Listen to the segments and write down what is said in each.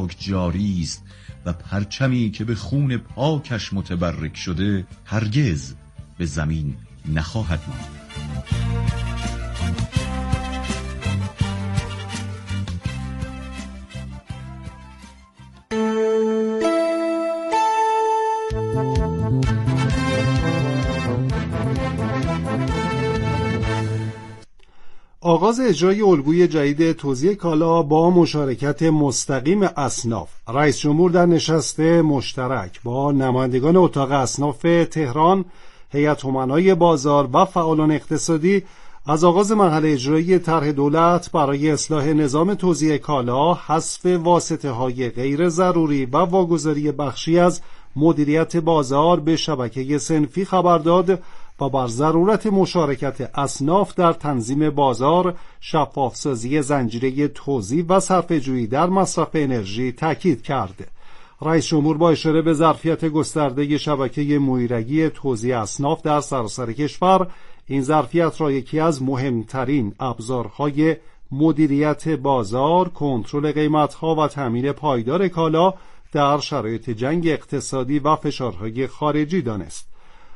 پاک جاری است و پرچمی که به خون پاکش متبرک شده هرگز به زمین نخواهد ماند. آغاز اجرای الگوی جدید توزیع کالا با مشارکت مستقیم اصناف. رئیس جمهور در نشست مشترک با نمایندگان اتاق اصناف تهران، هیئت امنای بازار و فعالان اقتصادی از آغاز مرحله اجرایی طرح دولت برای اصلاح نظام توزیع کالا، حذف واسطه‌های غیر ضروری و واگذاری بخشی از مدیریت بازار به شبکه صنفی خبر داد و بر ضرورت مشارکت اصناف در تنظیم بازار، شفافسازی زنجیره توزیع و صرفه‌جویی در مصرف انرژی تاکید کرد. رئیس جمهور با اشاره به ظرفیت گسترده شبکه مویرگی توزیع اصناف در سراسر کشور، این ظرفیت را یکی از مهمترین ابزارهای مدیریت بازار، کنترل قیمت‌ها و تامین پایدار کالا در شرایط جنگ اقتصادی و فشارهای خارجی دانست.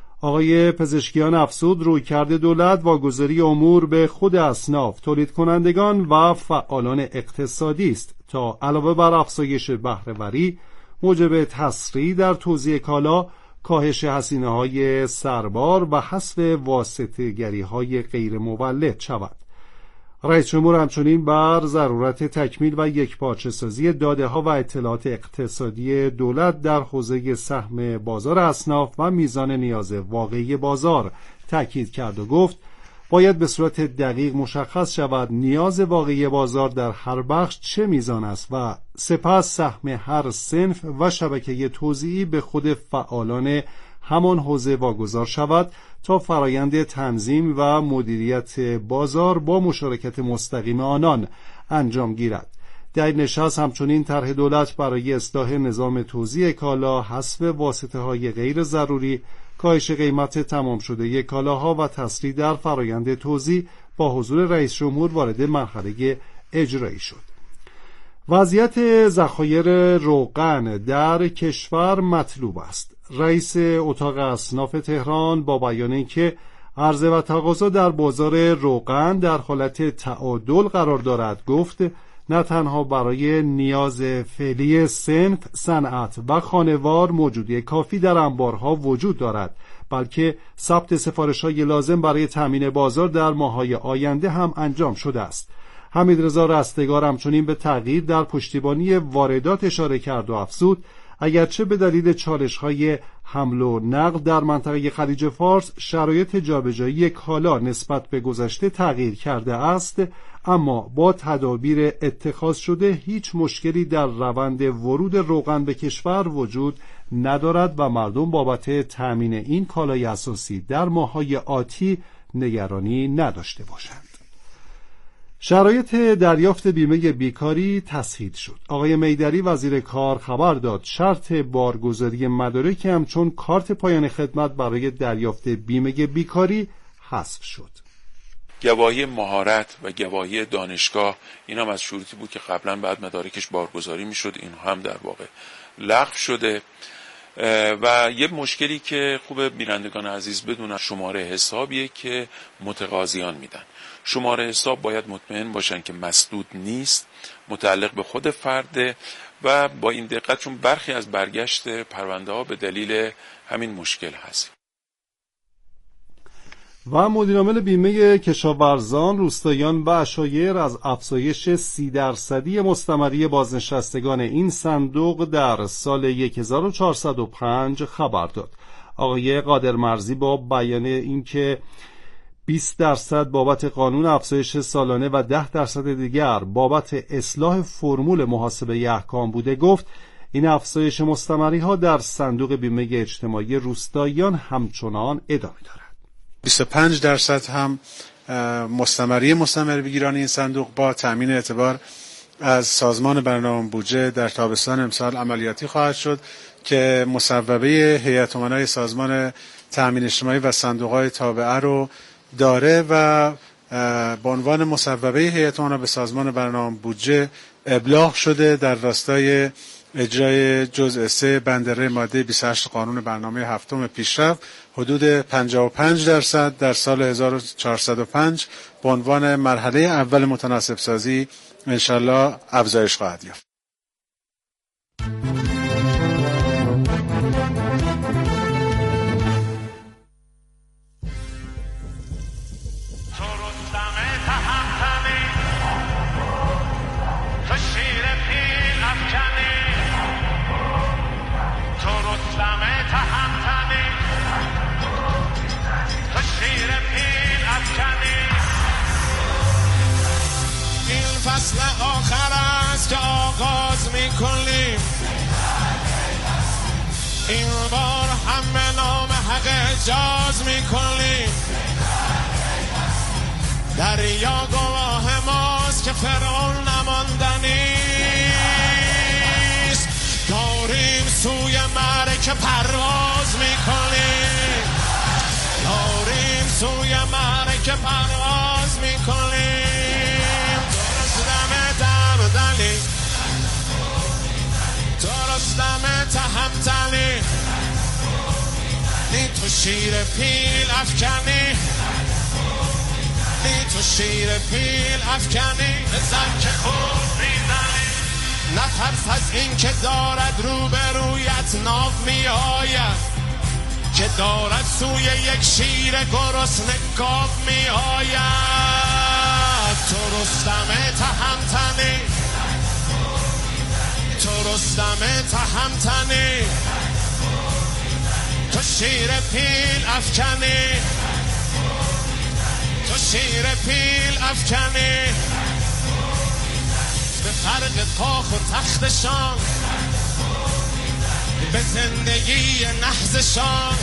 آقای پزشکیان افزود رویکرد دولت واگذاری امور به خود اصناف، تولید کنندگان و فعالان اقتصادی است تا علاوه بر افزایش بهره‌وری موجب تسریع در توزیع کالا، کاهش هزینه‌های سربار و حذف واسطه‌گری‌های غیر مولد شود. رئیس جمهور همچنین بر ضرورت تکمیل و یکپارچه‌سازی داده‌ها و اطلاعات اقتصادی دولت در حوزه سهم بازار اصناف و میزان نیاز واقعی بازار تاکید کرد و گفت باید به صورت دقیق مشخص شود نیاز واقعی بازار در هر بخش چه میزان است و سپس سهم هر صنف و شبکه توزیعی به خود فعالان همان حوزه واگذار شود تا فرایند تنظیم و مدیریت بازار با مشارکت مستقیم آنان انجام گیرد. در این نشست همچنین طرح دولت برای اصلاح نظام توزیع کالا، حذف واسطه‌های غیر ضروری، کاهش قیمت تمام شده کالاها و تسریع در فرایند توزیع با حضور رئیس جمهور وارد مرحله اجرایی شد. وضعیت ذخایر روغن در کشور مطلوب است. رئیس اتاق اصناف تهران با بیان اینکه عرضه و تقاضا در بازار روغن در حالت تعادل قرار دارد گفت نه تنها برای نیاز فعلی صنف، صنعت و خانوار موجودی کافی در انبارها وجود دارد، بلکه ثبت سفارش‌های لازم برای تامین بازار در ماه‌های آینده هم انجام شده است. حمیدرضا رستگار همچنین به تغییر در پشتیبانی واردات اشاره کرد و افزود اگرچه به دلیل چالش‌های حمل و نقل در منطقه خلیج فارس شرایط جابجایی کالا نسبت به گذشته تغییر کرده است، اما با تدابیر اتخاذ شده هیچ مشکلی در روند ورود روغن به کشور وجود ندارد و مردم بابت تأمین این کالای اساسی در ماه‌های آتی نگرانی نداشته باشند. شرایط دریافت بیمه بیکاری تسهیل شد. آقای میدری وزیر کار خبر داد شرط بارگذاری مدارک همچون کارت پایان خدمت برای دریافت بیمه بیکاری حذف شد. گواهی مهارت و گواهی دانشگاه این هم از شروطی بود که قبلا بعد مدارکش بارگذاری میشد، این هم در واقع لغو شده. و یه مشکلی که خوب بینندگان عزیز بدونن شماره حسابیه که متقاضیان میدن. شماره حساب باید مطمئن باشن که مسدود نیست، متعلق به خود فرده و با این دقت چون برخی از برگشت پرونده ها به دلیل همین مشکل هست. و مدیرعامل بیمه کشاورزان، روستاییان و عشایر از افزایش 30% مستمری بازنشستگان این صندوق در سال 1405 خبر داد. آقای قادرمرزی با بیان اینکه 20% بابت قانون افزایش سالانه و 10% دیگر بابت اصلاح فرمول محاسبه احکام بوده گفت این افزایش مستمری ها در صندوق بیمه اجتماعی روستاییان همچنان ادامه دارد. 25% هم مستمری بگیران این صندوق با تأمین اعتبار از سازمان برنامه بودجه در تابستان امسال عملیاتی خواهد شد که مصوبه هیئت امنای سازمان تأمین اجتماعی و صندوق‌های تابعه رو داره و به عنوان مصوبه هیئت امنا به سازمان برنامه بودجه ابلاغ شده در راستای اجرای جزء 3 بند ر ماده 28 قانون برنامه هفتم پیشرفت حدود 55% در سال 1405 به عنوان مرحله اول متناسب سازی انشالله افزایش خواهد یافت. فصل آخر است که آغاز میکنیم، این بار هم به نام حق اجاز میکنیم. دریا گواه ماست که فرعون نماندنیست، داریم سوی معرکه پرواز میکنیم، داریم سوی معرکه پرواز میکنیم. درستم تهمتنی نی تو شیر پیل افکنی، نی تو شیر پیل افکنی. بزن که خوب میزنی، نترس از این که دارد روبرویت ناو می آید، که دارد سوی یک شیر گرسنه گاو می آید. تو رستم تهمتنی، تو رستم تهمتنی، تو شیر پیل افکنی، تو شیر پیل افکنی. به فرق کاخ و تختشان، به زندگی نحزشان،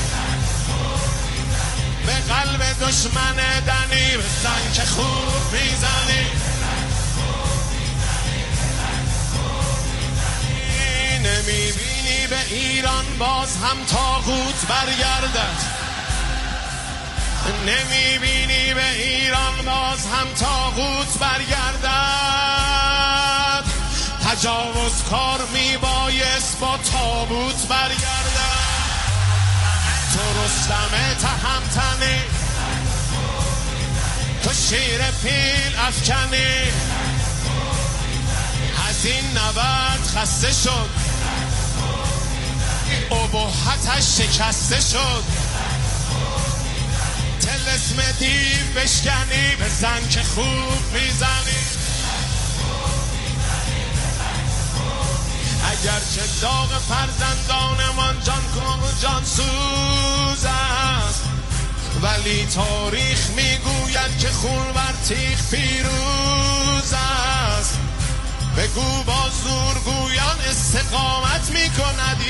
به قلب دشمن دنی بزن که خوب میزنی. نمیبینی به ایران باز هم طاغوت برگردد، نمیبینی به ایران باز هم طاغوت برگردد. تجاوزکار میبایست با تابوت برگردد. تو رستم تهمتنی، تو شیر پیل افکنی. از این نبرد خسته شد، ابهتش شکسته شد. طلسم دیو بشکنی، بزن که خوب میزنی. اگرچه داغ فرزندانمان جان سوز است، ولی تاریخ میگوید که خون بر تیغ پیروز است. بگو با زورگویان استقامت میکند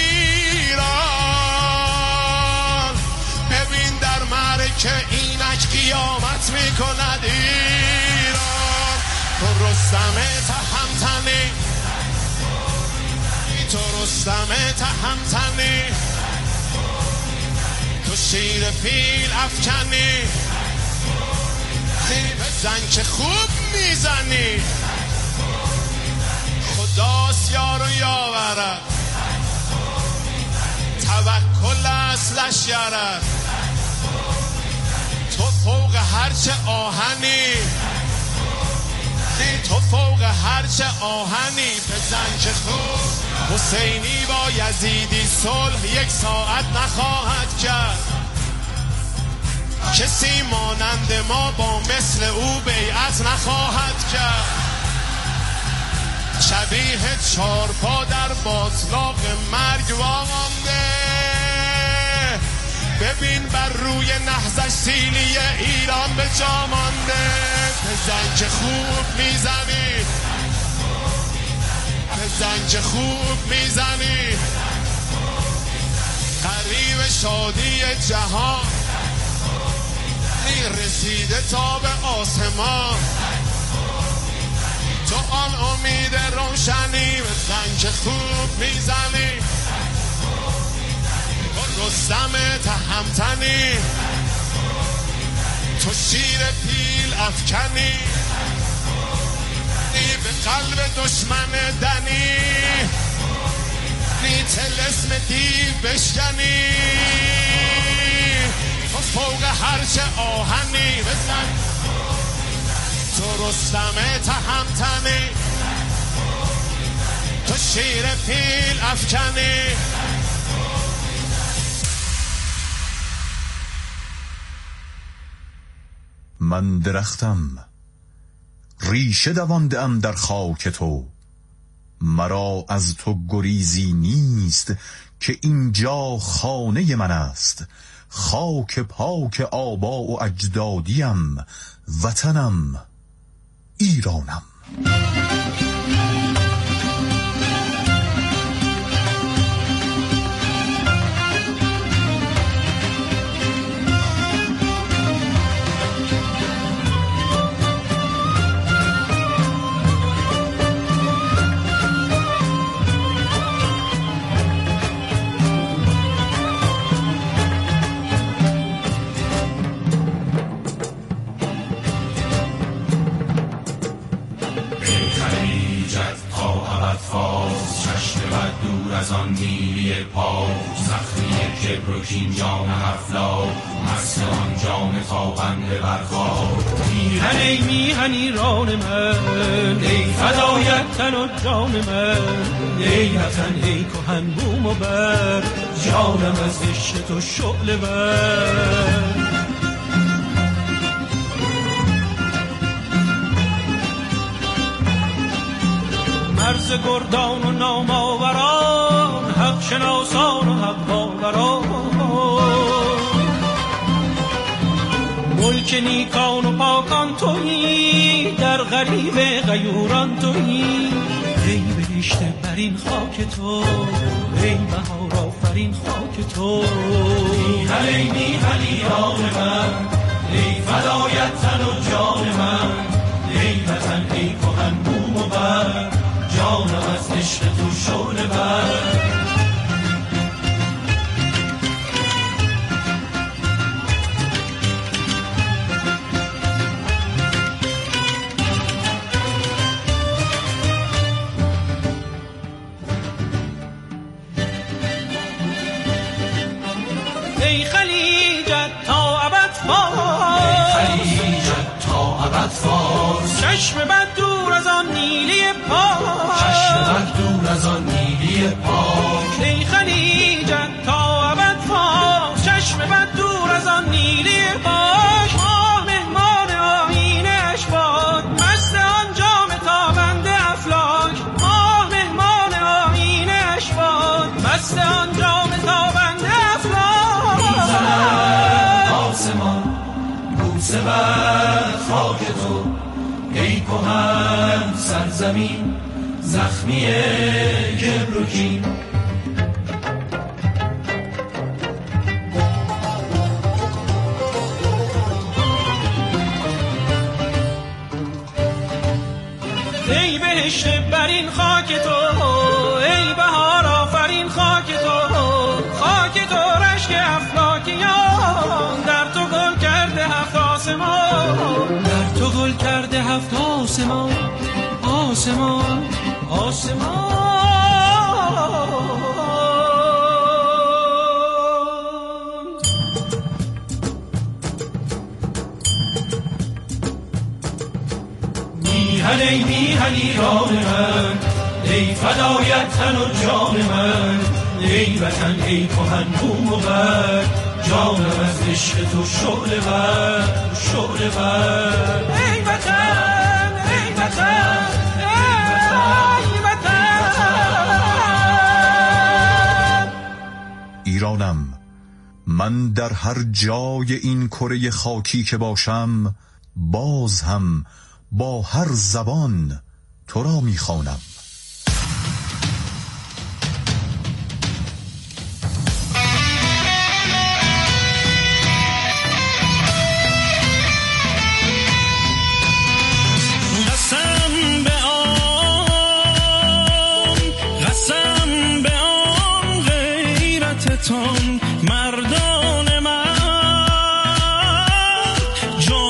ایران، ببین در معرکه اینک قیامت میکند ایران. تو رستم تهمتنی، تو رستم تهمتنی، تو شیر پیل افکنی. بزن که خوب میزنی، خداست یار و یاورد، توکل است لشکرت. تو فوق هرچه آهنی، تو فوق هرچه آهنی. بزن که خوب حسینی با یزیدی صلح یک ساعت نخواهد کرد، کسی مانند ما با مثل او بیعت نخواهد کرد. شبیه چارپا در باطلاق مرگ وامانده، ببین بر روی نهضش سیلی ایران به جا مانده. بزن که خوب میزنی، بزن که خوب میزنی. قریب شادی جهان رسیده تا به آسمان، تو آن امید روشنی. بزن که خوب میزنی، رستم تهمتنی، تو شیر پیل افکنی به قلب دشمن دنی طلسم دیو بشکنی تو فوق هرچه آهنی بزن تو رستم تهمتنی تو شیر پیل افکنی من درختم ریشه دوانده‌ام در خاک تو، مرا از تو گریزی نیست که اینجا خانه من است. خاک پاک آبا و اجدادیم، وطنم ایرانم. از آن نیلی پاک زخمی کبر و کین جام افلاک مست آن جام تابنده برخاک. میهن ای میهن ایران من، ای فدایت تن و جان من، ای وطن ای کهن بوم و بر، جانم از عشق تو شعله بر. مرز گردان و نامآوران، حق شناسان و حق باوران، ملک نیکان و پاکان تویی، در غریب غیوران تویی. ای بهشت برین خاک تو، ای بهار آفرین خاک تو. میهن ای میهن ایران من، ای فدایت تن و جان من، ای وطن ای کهن بوم و بر، جانم از عشق تو شعله بر. ای خلیجت تا ابد فارس، ای خلیجت تا ابد فارس، چشم بد دور از آن نیلی پاک، چشم بد دور از آن نیلی پاک. ای خلیجت تا ابد فارس، چشم بد دور از آن نیلی پاک. ماه مهمان آیین اشباط، مست آن جام تابنده افلاک. ماه مهمان آیین اشباط، مست آن جام تابنده افلاک. میزند آسمان بوسه بر خاک تو، ای کهن سرزمین زخمی کبر و کین. ای بهشت برین خاک تو، ای بهار آفرین خاک تو. خاک تو رشک افلاکیان، در تو گل کرده هفت آسمان، در تو گل کرده هفت آسمان. آسمان آسمان. میهن ای میهن ایران من، ای فدایت تن و جان من، ای وطن ای کهن بوم و بر، جانم از عشق تو شعله بر، شعله بر. ای وطن ای وطن ای وطن. ایرانم، من در هر جای این کره خاکی که باشم، باز هم با هر زبان تو را میخوانم. مردان من،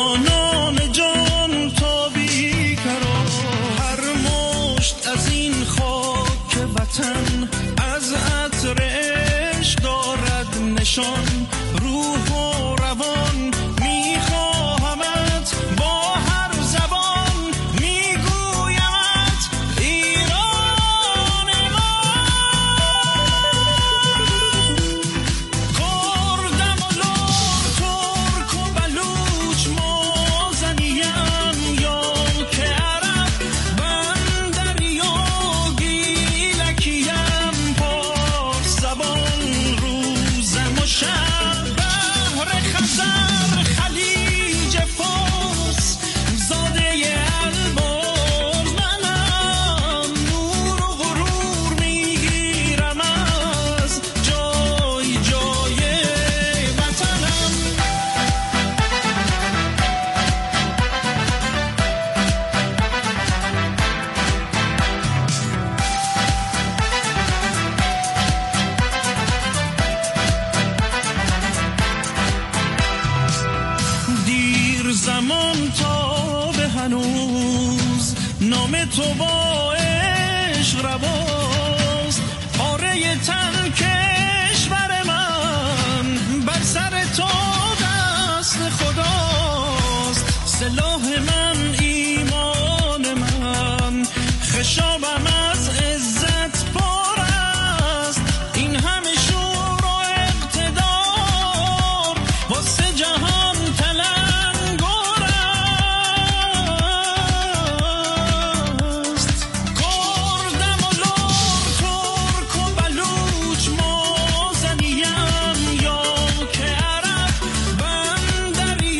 زبان از عطر عشق دارد نشان، روح و روان میخواهمت، با هر زبان میگویمت ایران من. کردم و لور، ترک و بلوچ، مازنیم یا که عرب، بندری و گیلکیم، پارس زبان روزم و شب، بحر خزر خلیج فارس، زاده البرز منم، نور و غرور میگیرم از جای جای وطنم. دیر زمان تا به هنوز نام تو با عشق رواست، پاره تن کشور من بر سر تو دست خداست، سلاح من ایمان من، خشابم از عزت پر است، این همه شور و اقتدار واسه جهان تلنگر است. کردم و لور، ترک و بلوچ، مازنیم یا که عرب، بندری و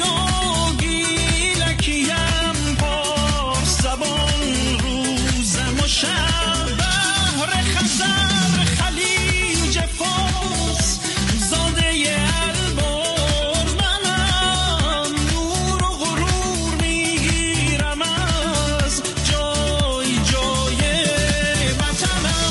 گیلکیم، پارس زبان روزم و شب، بحر خزر خلیج فارس، زاده البرز منم، نور و غرور میگیرم از جای جای وطنم.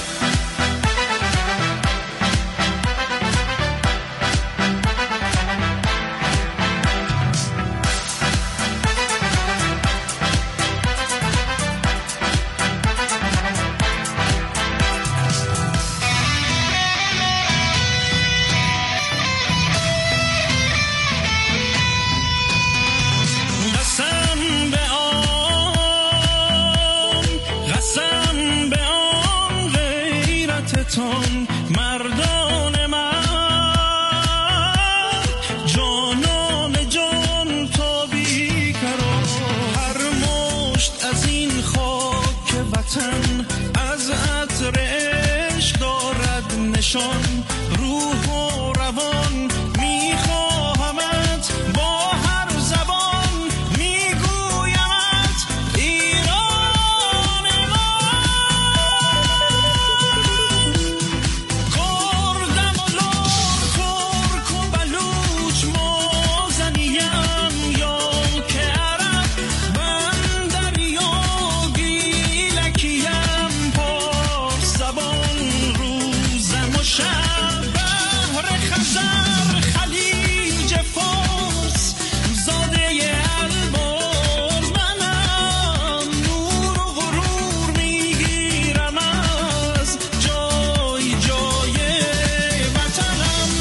قسم به آن غیرتتان مردان من، جانان جان تا بیقرار، هر مشت از این خاک وطن از عطر عشق دارد نشان، روح و روان میخواهمت، با هر زبان میگویمت ایران من. کردم و لور، ترک و بلوچ، مازنیم یا که عرب، بندری و گیلکیم، پارس زبان روزم و شب، بحر خزر خلیج فارس، زاده البرز منم، نور و غرور میگیرم از جای جای وطنم.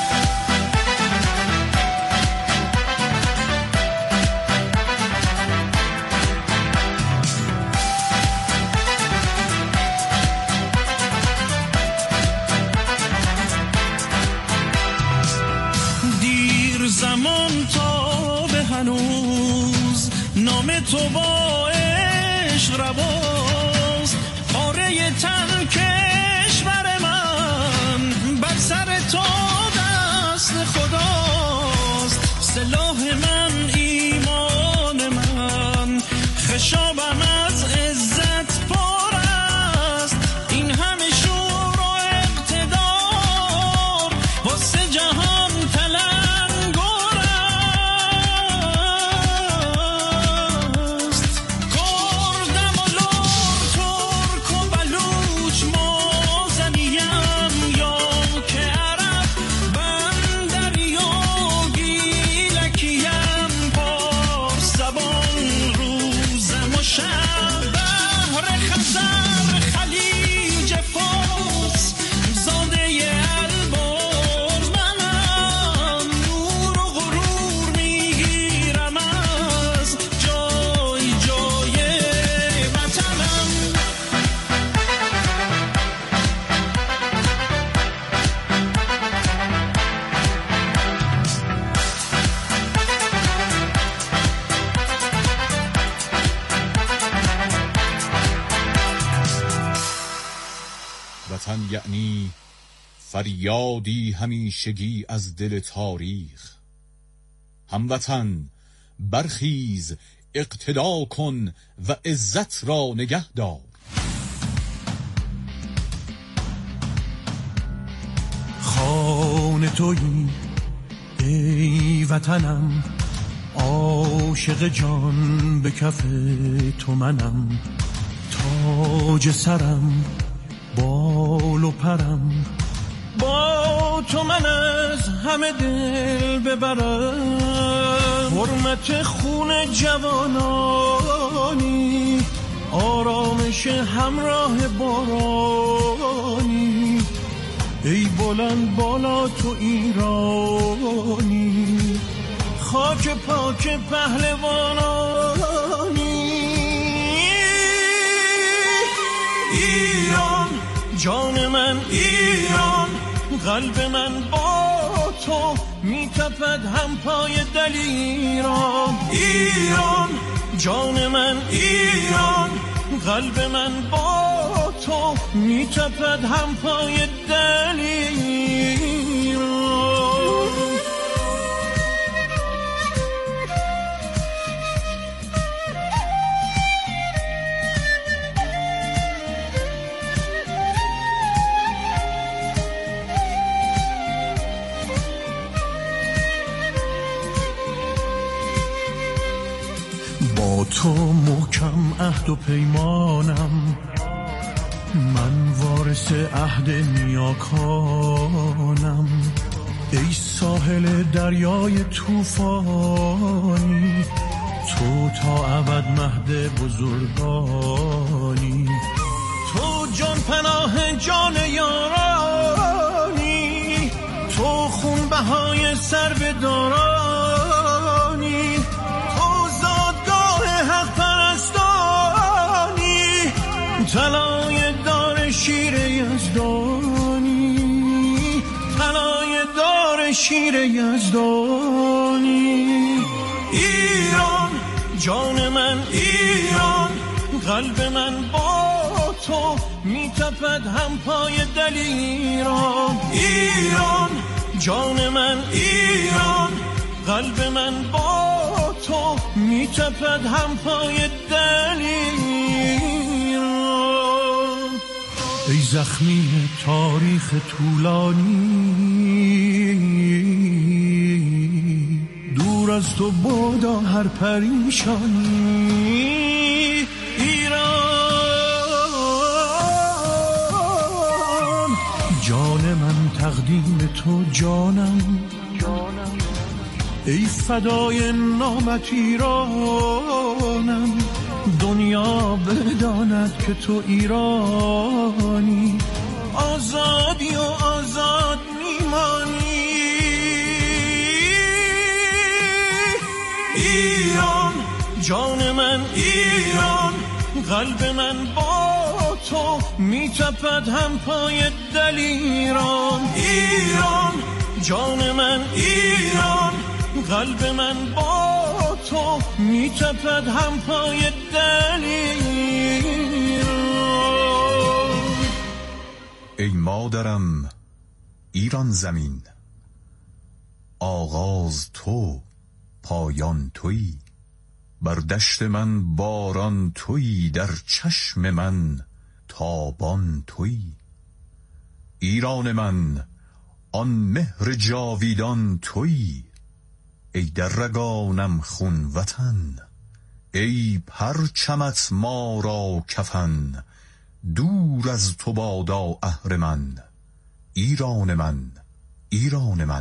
دیر زمان تا به هنوز نام تو با عشق رواست، پاره تن کشور من بر سر تو دست خداست، سلاح من ایمان من، خشابم از عزت پر است، این همه شور و اقتدار واسه جهان تلنگر است. کردم و لور، وطن یعنی فریادی همیشگی از دل تاریخ. هموطن برخیز، اقتدا کن و عزت را نگه دار. خان تویی ای وطنم، عاشق جان به کف تو منم. تاج سرم، بال و پرم، با تو من از همه دل ببرم. حرمت خون جوانانی، آرامش همراه بارانی. ای بلند بالا تو ایرانی، خاک پاک پهلوانانی. ایران جان من، ایران قلب من با تو میتپد هم پای دلیران. ایران جان من، ایران قلب من با تو میتپد هم پای دلیران. با تو محکم عهد و پیمانم، من وارث عهد نیاکانم. ای ساحل دریای طوفانی، تو تا ابد مهد بزرگانی. تو جان پناه جان یارانی، تو خون بهای سر دارانی. تو زادگاه حق پرستانی، طلای دار شیر یزدانی. طلای دار شیر یزدانی. ایران جان من، ایران قلب من با تو میتپد هم پای دلیران. ایران جان من، ایران قلب من با تو میتپد هم پای دلیران. ای زخمی تاریخ طولانی، دور از تو بادا هر پریشانی. ایران جان من تقدیم تو جانم، ای فدای نامت ایرانم. دنیا بداند که تو ایرانی، آزادی و آزاد میمانی. ایران جان من، ایران قلب من با تو میتپد هم پای دلیران. ایران جان من، ایران قلب من با تو میتپد هم پای دلیران. ای مادرم ایران زمین، آغاز تو پایان تویی. بر دشت من باران تویی، در چشم من تابان تویی. ایران من آن مهر جاویدان تویی. ای در رگانم خون وطن، ای پرچمت ما را کفن. دور از تو بادا اهرمن، ایران من، ایران من.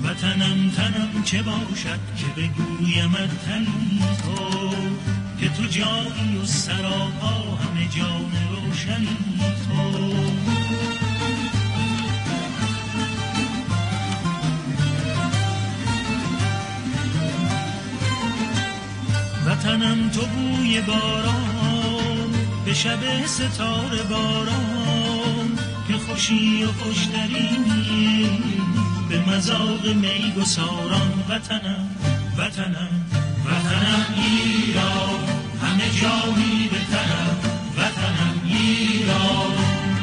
وطنم تنم چه باشد که بگویمت تنی تو، که تو جایی و سراپا همه جان روشنی تو. وطنم تو بوی باران به شب ستاره باران، که خوشی و خوشترینی به مذاق می گساران. وطنم وطنم وطنم ایران، همه جا می بتنم وطنم ایران.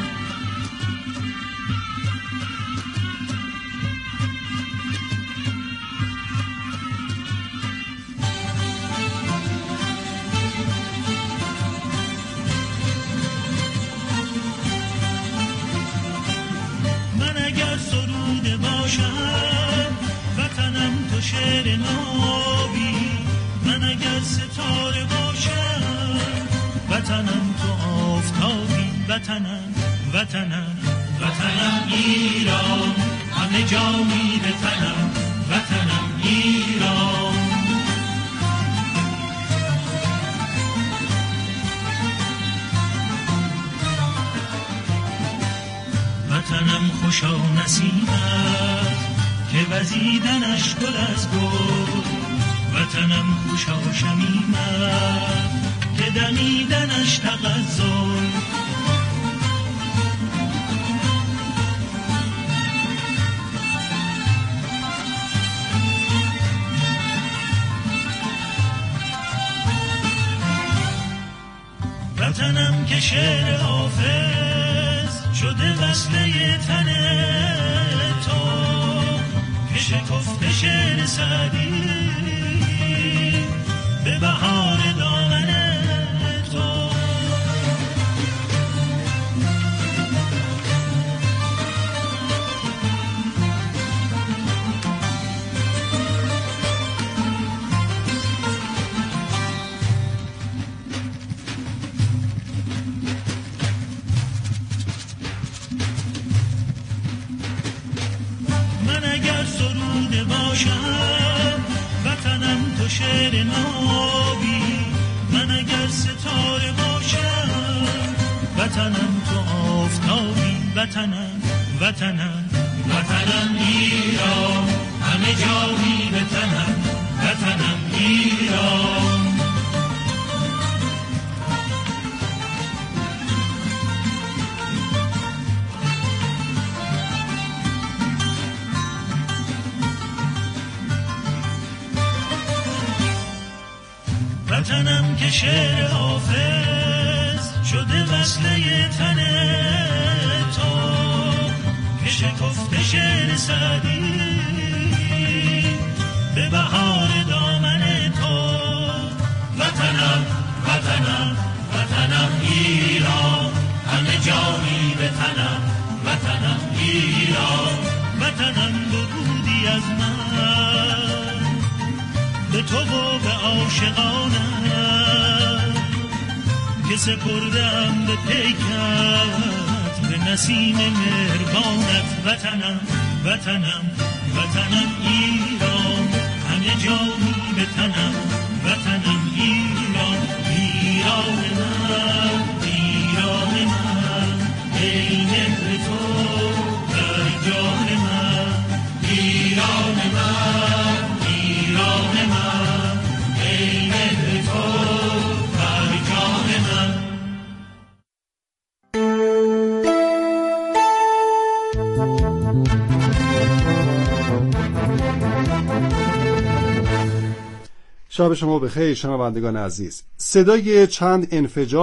وطنم تو شعر نابی، من اگر ستاره باشم وطنم تو آفتابی. وطنم وطنم وطنم ایران، همه جا می بتنم وطنم ایران. وطنم خوشا نسیمت که وزیدنش گل از گل، وطنم خوشا شمیمت که دمیدنش تغزل. وطنم که شعر حافظ شده وصله تن تو، که شکفته شعر سعدی به بهار دامن تو. وطنم تو شعر نابی، من اگر ستاره باشم وطنم تو آفتابی. وطنم وطنم وطنم ایران، همه جا می بتنم وطنم ایران. وطنم که شعر حافظ شده وصله تن تو، که شکفته شعر سعدی به بهار دامن تو. وطنم وطنم وطنم ایران، همه جا می بتنم وطنم ایران. وطنم درودی از من به تو و به عاشقانم، که سپردم به پیکت به نسیم مهربانت. وطنم وطنم وطنم ایران، همه جا می بتنم وطنم ایران. ایران من ایران من، ای مهر تو در جان من. ایران من ایران من، ای مهر تو در جان من. شب شما بخیر شنوندگان عزیز. صدای چند انفجار